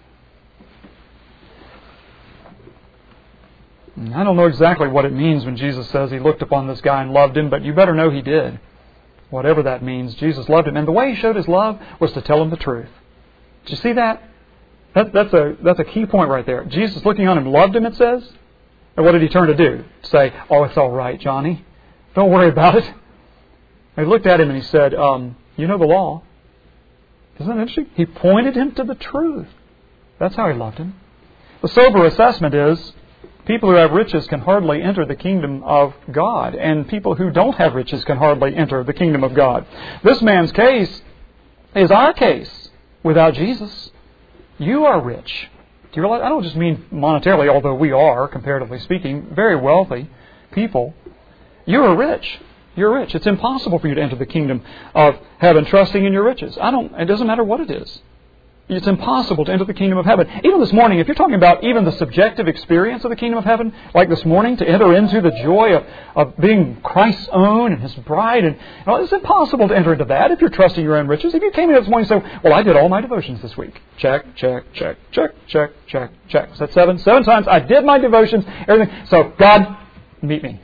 And I don't know exactly what it means when Jesus says He looked upon this guy and loved him, but you better know He did. Whatever that means, Jesus loved him. And the way He showed His love was to tell him the truth. Did you see that? that that's a that's a key point right there. Jesus looking on him loved him, it says. And what did He turn to do? Say, oh, it's all right, Johnny. Don't worry about it. He looked at him and he said, um, you know the law. Isn't that interesting? He pointed him to the truth. That's how he loved him. The sober assessment is people who have riches can hardly enter the kingdom of God, and people who don't have riches can hardly enter the kingdom of God. This man's case is our case without Jesus. You are rich. Do you realize? I don't just mean monetarily, although we are, comparatively speaking, very wealthy people. You are rich. You're rich. It's impossible for you to enter the kingdom of heaven trusting in your riches. I don't. It doesn't matter what it is. It's impossible to enter the kingdom of heaven. Even this morning, if you're talking about even the subjective experience of the kingdom of heaven, like this morning, to enter into the joy of, of being Christ's own and His bride, and you know, it's impossible to enter into that if you're trusting your own riches. If you came in this morning and said, well, I did all my devotions this week. Check, check, check, check, check, check, check. Is that seven? Seven times I did my devotions, everything. So, God, meet me.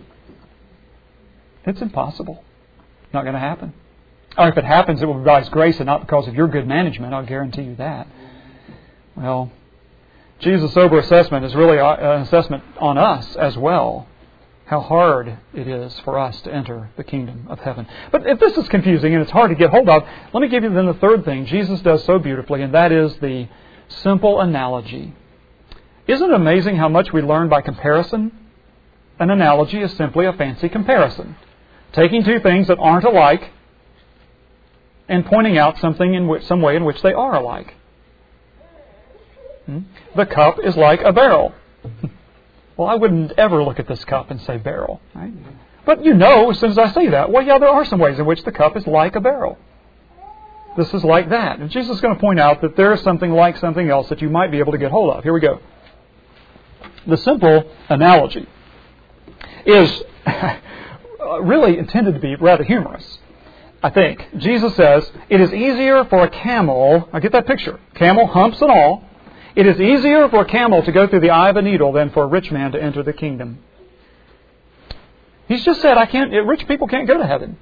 It's impossible. Not going to happen. Or if it happens, it will be by His grace and not because of your good management. I'll guarantee you that. Well, Jesus' sober assessment is really an assessment on us as well. How hard it is for us to enter the kingdom of heaven. But if this is confusing and it's hard to get hold of, let me give you then the third thing Jesus does so beautifully, and that is the simple analogy. Isn't it amazing how much we learn by comparison? An analogy is simply a fancy comparison. Taking two things that aren't alike and pointing out something in which, some way in which they are alike. Hmm? The cup is like a barrel. Well, I wouldn't ever look at this cup and say barrel. Right? But you know, as soon as I say that, well, yeah, there are some ways in which the cup is like a barrel. This is like that. And Jesus is going to point out that there is something like something else that you might be able to get hold of. Here we go. The simple analogy is really intended to be rather humorous. I think. Jesus says, it is easier for a camel, I get that picture, camel humps and all, it is easier for a camel to go through the eye of a needle than for a rich man to enter the kingdom. He's just said, I can't, rich people can't go to heaven.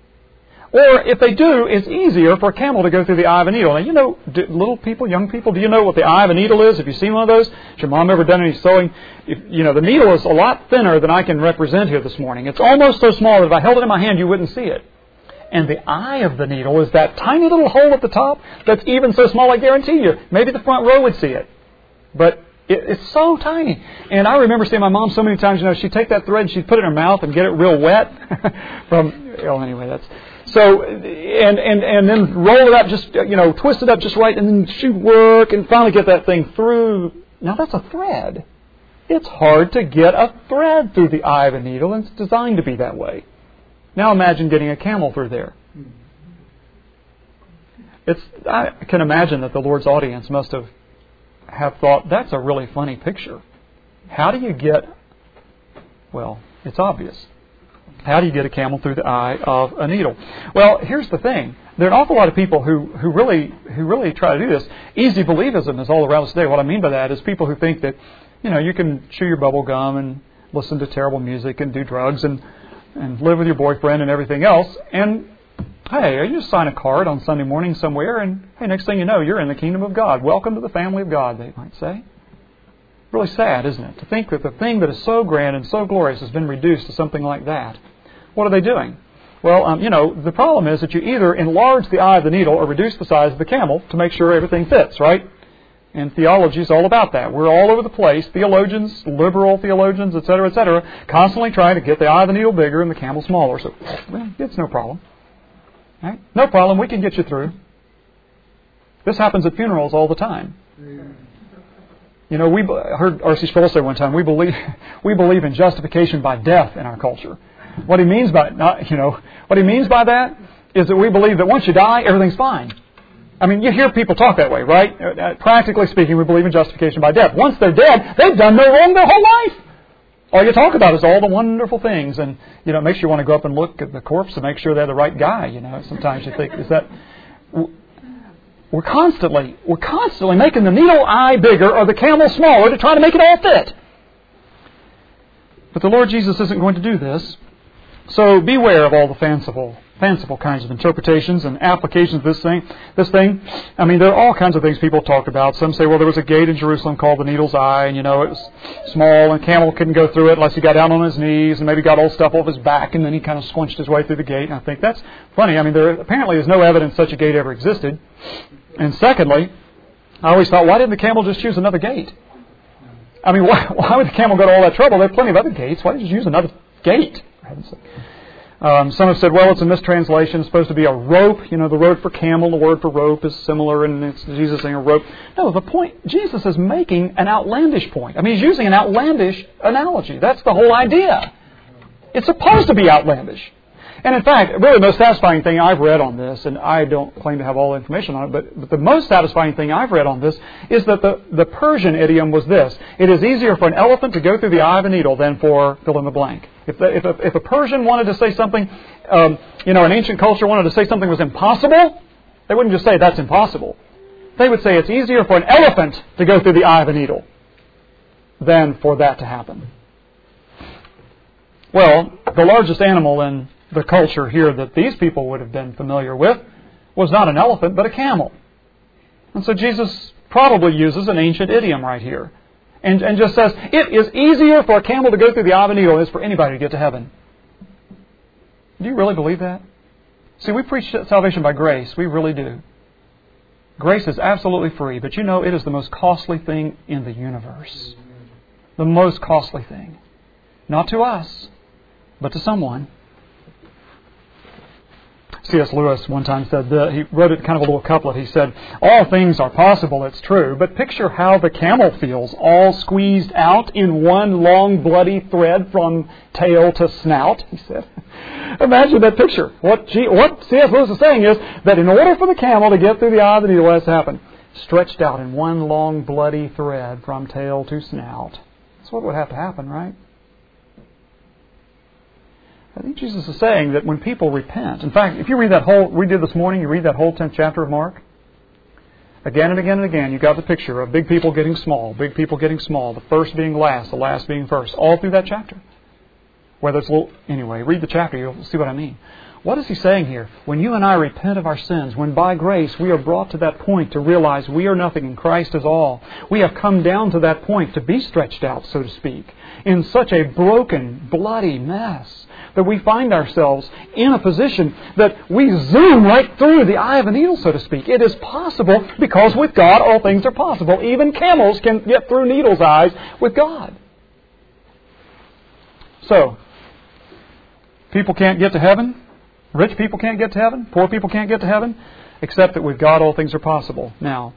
Or if they do, it's easier for a camel to go through the eye of a needle. Now, you know, do, little people, young people, do you know what the eye of a needle is? Have you seen one of those? Has your mom ever done any sewing? If, you know, the needle is a lot thinner than I can represent here this morning. It's almost so small that if I held it in my hand, you wouldn't see it. And the eye of the needle is that tiny little hole at the top that's even so small, I guarantee you, maybe the front row would see it. But it, it's so tiny. And I remember seeing my mom so many times, you know, she'd take that thread and she'd put it in her mouth and get it real wet. From, oh, anyway, that's... So, and, and, and then roll it up, just, you know, twist it up just right, and then she'd work and finally get that thing through. Now, that's a thread. It's hard to get a thread through the eye of a needle, and it's designed to be that way. Now imagine getting a camel through there. It's, I can imagine that the Lord's audience must have, have thought, that's a really funny picture. How do you get, well, it's obvious. How do you get a camel through the eye of a needle? Well, here's the thing. There are an awful lot of people who, who really who really try to do this. Easy believism is all around us today. What I mean by that is people who think that, you know, you can chew your bubble gum and listen to terrible music and do drugs and and live with your boyfriend and everything else. And, hey, you just sign a card on Sunday morning somewhere, and, hey, next thing you know, you're in the kingdom of God. Welcome to the family of God, they might say. Really sad, isn't it? To think that the thing that is so grand and so glorious has been reduced to something like that. What are they doing? Well, um, you know, the problem is that you either enlarge the eye of the needle or reduce the size of the camel to make sure everything fits, right? And theology is all about that. We're all over the place, theologians, liberal theologians, et cetera, et cetera, constantly trying to get the eye of the needle bigger and the camel smaller. So, well, it's no problem. Right? No problem. We can get you through. This happens at funerals all the time. You know, we heard R C Sproul say one time, we believe we believe in justification by death in our culture. What he means by not, you know, what he means by that is that we believe that once you die, everything's fine. I mean, you hear people talk that way, right? Uh, practically speaking, we believe in justification by death. Once they're dead, they've done no wrong their whole life. All you talk about is all the wonderful things, and you know, it makes you want to go up and look at the corpse to make sure they're the right guy. You know, sometimes you think, is that we're constantly we're constantly making the needle eye bigger or the camel smaller to try to make it all fit. But the Lord Jesus isn't going to do this. So beware of all the fanciful fanciful kinds of interpretations and applications of this thing. This thing, I mean, there are all kinds of things people talked about. Some say, well, there was a gate in Jerusalem called the Needle's Eye, and, you know, it was small, and a camel couldn't go through it unless he got down on his knees, and maybe got old stuff off his back, and then he kind of squinched his way through the gate. And I think that's funny. I mean, there apparently is no evidence such a gate ever existed. And secondly, I always thought, why didn't the camel just choose another gate? I mean, why, why would the camel go to all that trouble? There are plenty of other gates. Why did you use another gate? For heaven's sake. Um, some have said, well, it's a mistranslation. It's supposed to be a rope. You know, the word for camel, the word for rope is similar, and it's Jesus saying a rope. No, the point, Jesus is making an outlandish point. I mean, he's using an outlandish analogy. That's the whole idea. It's supposed to be outlandish. And in fact, really the most satisfying thing I've read on this, and I don't claim to have all the information on it, but, but the most satisfying thing I've read on this is that the, the Persian idiom was this: it is easier for an elephant to go through the eye of a needle than for fill in the blank. If, the, if, a, if a Persian wanted to say something, um, you know, an ancient culture wanted to say something was impossible, they wouldn't just say that's impossible. They would say it's easier for an elephant to go through the eye of a needle than for that to happen. Well, the largest animal in the culture here that these people would have been familiar with was not an elephant, but a camel. And so Jesus probably uses an ancient idiom right here. And, and just says, it is easier for a camel to go through the eye of a needle than it is for anybody to get to heaven. Do you really believe that? See, we preach salvation by grace. We really do. Grace is absolutely free, but you know it is the most costly thing in the universe. The most costly thing. Not to us, but to someone. C S Lewis one time said that, he wrote it kind of a little couplet. He said, all things are possible, it's true, but picture how the camel feels, all squeezed out in one long bloody thread from tail to snout, he said. Imagine that picture. What, G, what C S Lewis is saying is that in order for the camel to get through the eye of the needle, what has to happen? Stretched out in one long bloody thread from tail to snout. That's what would have to happen, right? I think Jesus is saying that when people repent, in fact, if you read that whole, we did this morning, you read that whole tenth chapter of Mark, again and again and again, you got the picture of big people getting small, big people getting small, the first being last, the last being first, all through that chapter. Whether it's a little, anyway, read the chapter, you'll see what I mean. What is he saying here? When you and I repent of our sins, when by grace we are brought to that point to realize we are nothing and Christ is all, we have come down to that point to be stretched out, so to speak, in such a broken, bloody mess that we find ourselves in a position that we zoom right through the eye of a needle, so to speak. It is possible because with God all things are possible. Even camels can get through needles' eyes with God. So, people can't get to heaven. Rich people can't get to heaven. Poor people can't get to heaven. Except that with God all things are possible. Now,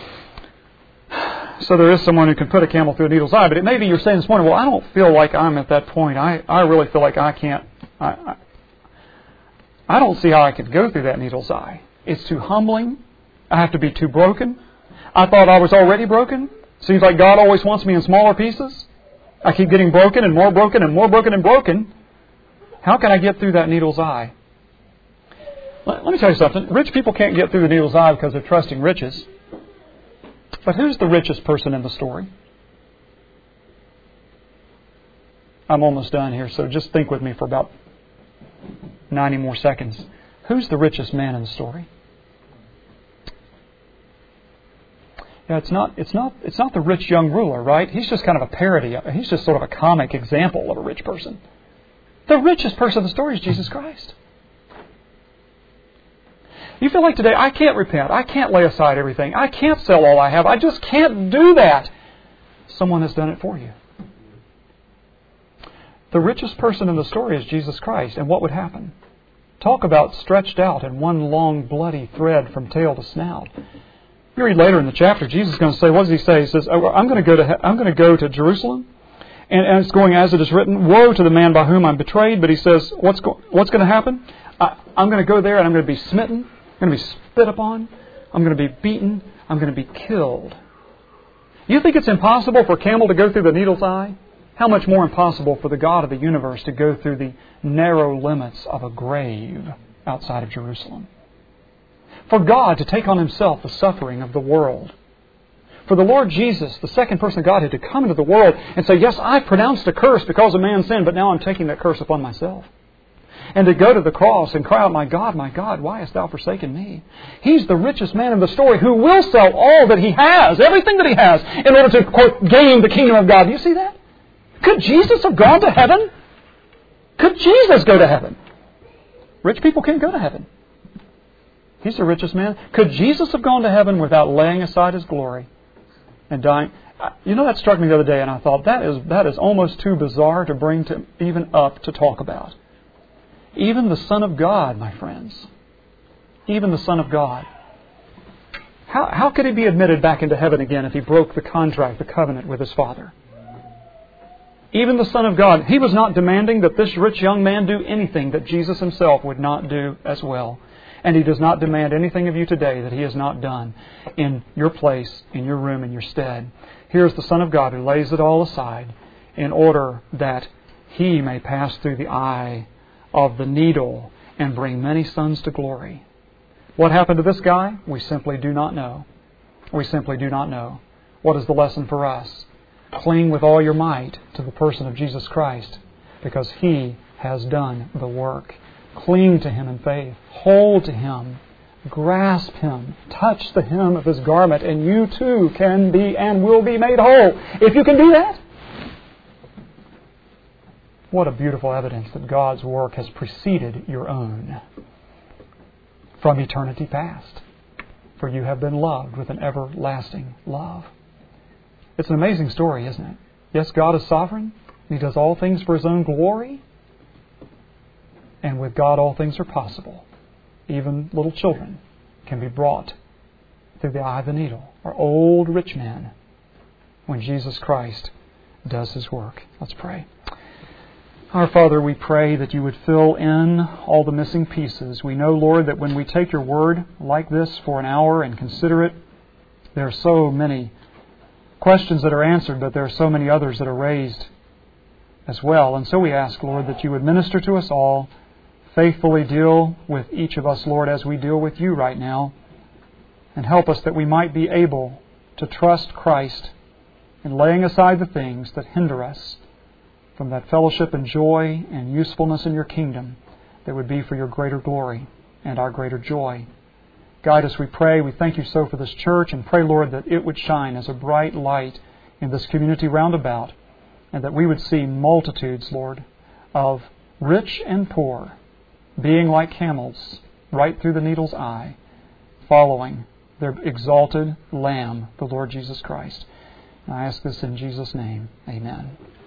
so there is someone who can put a camel through a needle's eye, but it may be you're saying this morning, well, I don't feel like I'm at that point. I, I really feel like I can't, I, I, I don't see how I could go through that needle's eye. It's too humbling. I have to be too broken. I thought I was already broken. Seems like God always wants me in smaller pieces. I keep getting broken and more broken and more broken and broken. How can I get through that needle's eye? Let, let me tell you something. Rich people can't get through the needle's eye because they're trusting riches. But who's the richest person in the story? I'm almost done here, so just think with me for about ninety more seconds. Who's the richest man in the story? Yeah, it's not, it's not, it's not the rich young ruler, right? He's just kind of a parody. He's just sort of a comic example of a rich person. The richest person in the story is Jesus Christ. You feel like today, I can't repent. I can't lay aside everything. I can't sell all I have. I just can't do that. Someone has done it for you. The richest person in the story is Jesus Christ. And what would happen? Talk about stretched out in one long bloody thread from tail to snout. You read later in the chapter, Jesus is going to say, what does he say? He says, I'm going to go to, I'm going to, go to Jerusalem. And, and it's going as it is written, woe to the man by whom I'm betrayed. But he says, what's, go, what's going to happen? I, I'm going to go there and I'm going to be smitten. I'm going to be spit upon. I'm going to be beaten. I'm going to be killed. You think it's impossible for a camel to go through the needle's eye? How much more impossible for the God of the universe to go through the narrow limits of a grave outside of Jerusalem? For God to take on Himself the suffering of the world. For the Lord Jesus, the second person of Godhead, to come into the world and say, yes, I pronounced a curse because of man's sin, but now I'm taking that curse upon myself. and to go to the cross and cry out, my God, my God, why hast thou forsaken me? He's the richest man in the story who will sell all that he has, everything that he has, in order to, quote, gain the kingdom of God. Do you see that? Could Jesus have gone to heaven? Could Jesus go to heaven? Rich people can't go to heaven. He's the richest man. Could Jesus have gone to heaven without laying aside His glory and dying? You know, that struck me the other day, and I thought, that is that is almost too bizarre to bring to even up to talk about. Even the Son of God, my friends. Even the Son of God. How, how could He be admitted back into heaven again if He broke the contract, the covenant with His Father? Even the Son of God. He was not demanding that this rich young man do anything that Jesus Himself would not do as well. And He does not demand anything of you today that He has not done in your place, in your room, in your stead. Here's the Son of God who lays it all aside in order that He may pass through the eye of the needle and bring many sons to glory. What happened to this guy? We simply do not know. We simply do not know. What is the lesson for us? Cling with all your might to the person of Jesus Christ, because He has done the work. Cling to Him in faith. Hold to Him. Grasp Him. Touch the hem of His garment, and you too can be and will be made whole. If you can do that, what a beautiful evidence that God's work has preceded your own from eternity past. For you have been loved with an everlasting love. It's an amazing story, isn't it? Yes, God is sovereign. He does all things for His own glory. And with God all things are possible. Even little children can be brought through the eye of the needle. Or old rich men when Jesus Christ does His work. Let's pray. Our Father, we pray that You would fill in all the missing pieces. We know, Lord, that when we take Your Word like this for an hour and consider it, there are so many questions that are answered, but there are so many others that are raised as well. And so we ask, Lord, that You would minister to us all, faithfully deal with each of us, Lord, as we deal with You right now, and help us that we might be able to trust Christ in laying aside the things that hinder us from that fellowship and joy and usefulness in Your kingdom that would be for Your greater glory and our greater joy. Guide us, we pray. We thank You so for this church, and pray, Lord, that it would shine as a bright light in this community round about, and that we would see multitudes, Lord, of rich and poor being like camels right through the needle's eye, following their exalted Lamb, the Lord Jesus Christ. And I ask this in Jesus' name. Amen.